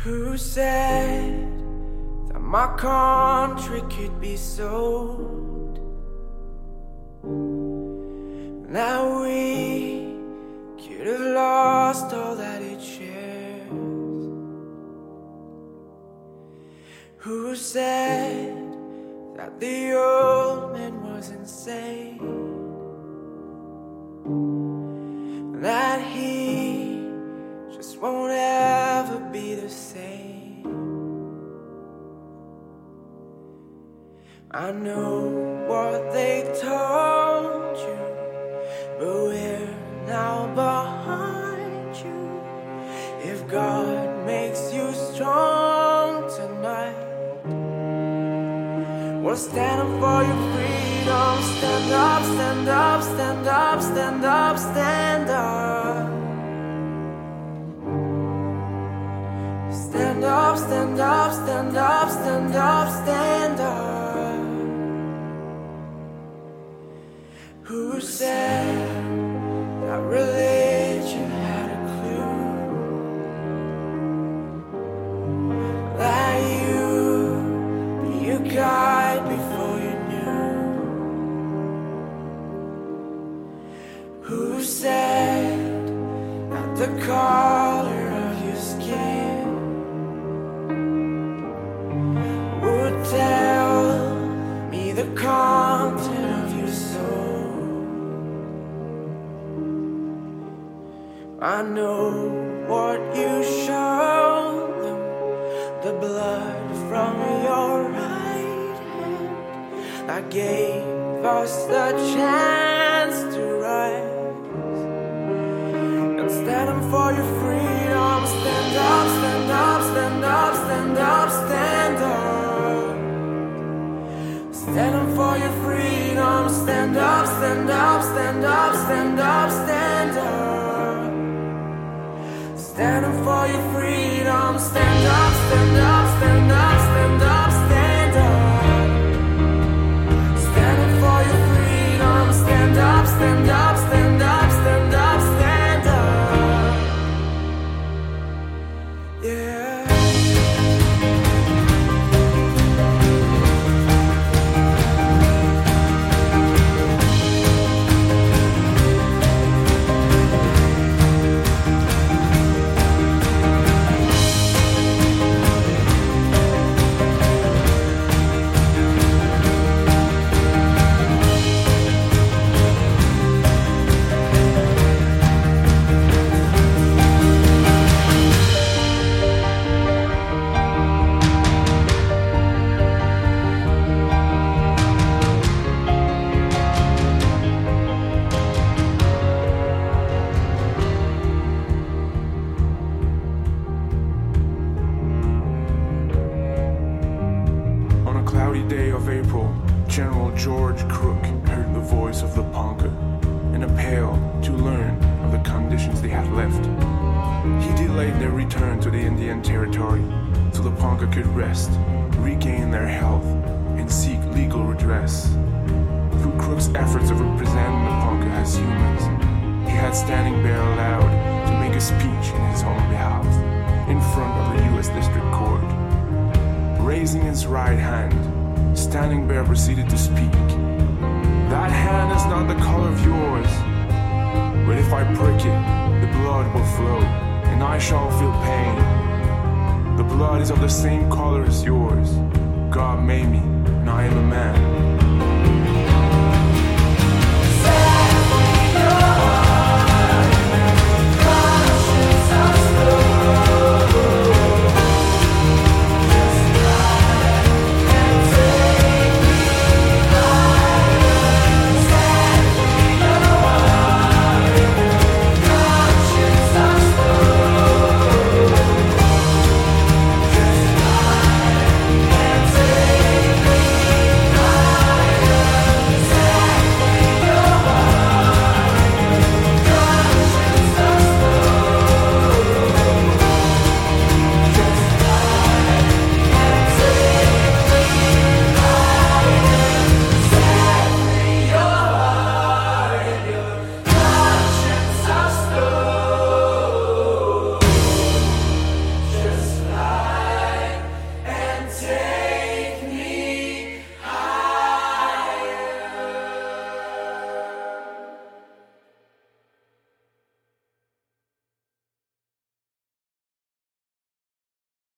Who said that my country could be sold? That we could have lost all that it shares? Who said that the old man was insane? That he just won't ever be the same? I know what they told you, but we're now behind you. If God makes you strong tonight, we'll stand up for your freedom. Stand up, stand up, stand up, stand up, stand up. Stand up, stand up, stand up, stand up, stand up. Who said that religion had a clue? That you'd be a guide before you knew? Who said that the color of your skin would tell me the content of your soul? I know what you showed them, the blood from your right hand that gave us the chance to rise and stand up for your freedom. Stand up, stand up, stand up, stand up, stand up. Stand up for your freedom. Stand up, stand up, stand up, stand up, stand up. Stand up for your freedom. Stand up, stand up, stand up, stand up, stand up. Stand up for your freedom. Stand up, stand up, stand up, stand up, stand up. Yeah. Day of April, General George Crook heard the voice of the Ponca in a pail to learn of the conditions they had left. He delayed their return to the Indian Territory so the Ponca could rest, regain their health, and seek legal redress. Through Crook's efforts of representing the Ponca as humans, he had Standing Bear allowed to make a speech in his own behalf in front of the U.S. District Court. Raising his right hand, Standing Bear proceeded to speak. That hand is not the color of yours, but if I prick it, the blood will flow, and I shall feel pain. The blood is of the same color as yours. God made me, and I am a man.